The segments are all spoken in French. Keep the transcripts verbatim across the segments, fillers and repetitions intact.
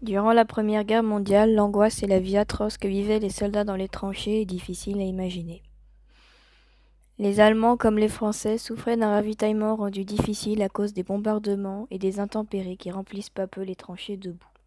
Durant la Première Guerre mondiale, l'angoisse et la vie atroce que vivaient les soldats dans les tranchées est difficile à imaginer. Les Allemands comme les Français souffraient d'un ravitaillement rendu difficile à cause des bombardements et des intempéries qui remplissent peu à peu les tranchées de boue.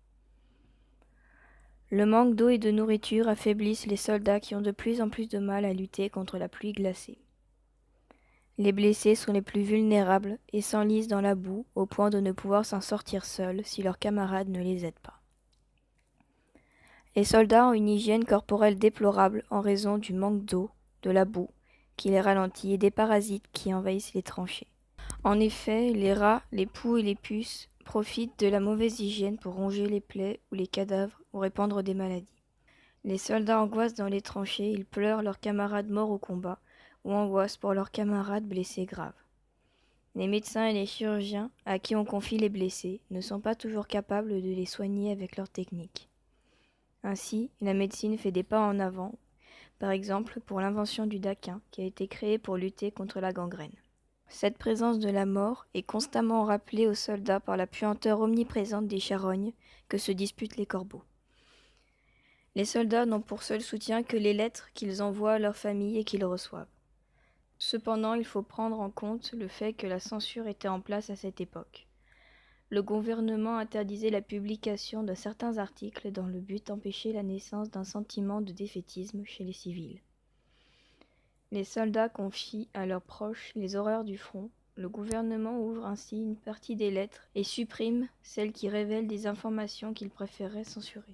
Le manque d'eau et de nourriture affaiblissent les soldats qui ont de plus en plus de mal à lutter contre la pluie glacée. Les blessés sont les plus vulnérables et s'enlisent dans la boue au point de ne pouvoir s'en sortir seuls si leurs camarades ne les aident pas. Les soldats ont une hygiène corporelle déplorable en raison du manque d'eau, de la boue qui les ralentit et des parasites qui envahissent les tranchées. En effet, les rats, les poux et les puces profitent de la mauvaise hygiène pour ronger les plaies ou les cadavres ou répandre des maladies. Les soldats angoissent dans les tranchées, ils pleurent leurs camarades morts au combat ou angoissent pour leurs camarades blessés graves. Les médecins et les chirurgiens, à qui on confie les blessés, ne sont pas toujours capables de les soigner avec leurs techniques. Ainsi, la médecine fait des pas en avant, par exemple pour l'invention du daquin, qui a été créé pour lutter contre la gangrène. Cette présence de la mort est constamment rappelée aux soldats par la puanteur omniprésente des charognes que se disputent les corbeaux. Les soldats n'ont pour seul soutien que les lettres qu'ils envoient à leurs familles et qu'ils reçoivent. Cependant, il faut prendre en compte le fait que la censure était en place à cette époque. Le gouvernement interdisait la publication de certains articles dans le but d'empêcher la naissance d'un sentiment de défaitisme chez les civils. Les soldats confient à leurs proches les horreurs du front. Le gouvernement ouvre ainsi une partie des lettres et supprime celles qui révèlent des informations qu'il préférerait censurer.